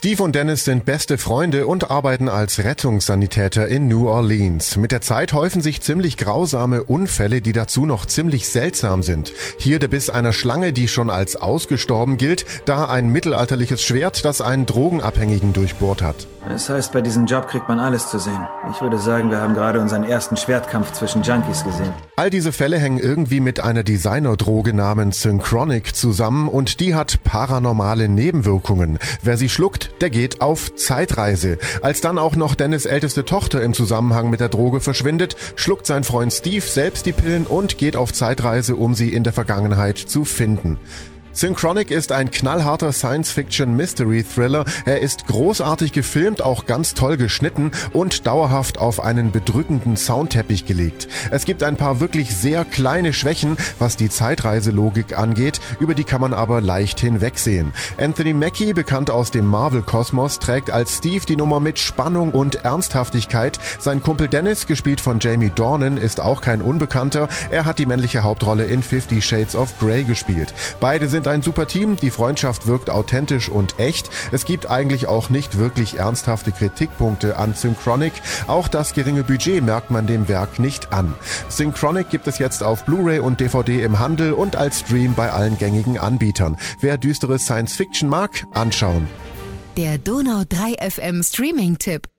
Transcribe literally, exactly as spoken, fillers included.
Steve und Dennis sind beste Freunde und arbeiten als Rettungssanitäter in New Orleans. Mit der Zeit häufen sich ziemlich grausame Unfälle, die dazu noch ziemlich seltsam sind. Hier der Biss einer Schlange, die schon als ausgestorben gilt, da ein mittelalterliches Schwert, das einen Drogenabhängigen durchbohrt hat. Das heißt, bei diesem Job kriegt man alles zu sehen. Ich würde sagen, wir haben gerade unseren ersten Schwertkampf zwischen Junkies gesehen. All diese Fälle hängen irgendwie mit einer Designerdroge namens Synchronic zusammen und die hat paranormale Nebenwirkungen. Wer sie schluckt, der geht auf Zeitreise. Als dann auch noch Dennis' älteste Tochter im Zusammenhang mit der Droge verschwindet, schluckt sein Freund Steve selbst die Pillen und geht auf Zeitreise, um sie in der Vergangenheit zu finden. Synchronic ist ein knallharter Science-Fiction-Mystery-Thriller. Er ist großartig gefilmt, auch ganz toll geschnitten und dauerhaft auf einen bedrückenden Soundteppich gelegt. Es gibt ein paar wirklich sehr kleine Schwächen, was die Zeitreiselogik angeht, über die kann man aber leicht hinwegsehen. Anthony Mackie, bekannt aus dem Marvel-Kosmos, trägt als Steve die Nummer mit Spannung und Ernsthaftigkeit. Sein Kumpel Dennis, gespielt von Jamie Dornan, ist auch kein Unbekannter. Er hat die männliche Hauptrolle in Fifty Shades of Grey gespielt. Beide sind ein super Team, die Freundschaft wirkt authentisch und echt. Es gibt eigentlich auch nicht wirklich ernsthafte Kritikpunkte an Synchronic. Auch das geringe Budget merkt man dem Werk nicht an. Synchronic gibt es jetzt auf Blu-ray und D V D im Handel und als Stream bei allen gängigen Anbietern. Wer düstere Science-Fiction mag, anschauen. Der Donau drei F M Streaming-Tipp.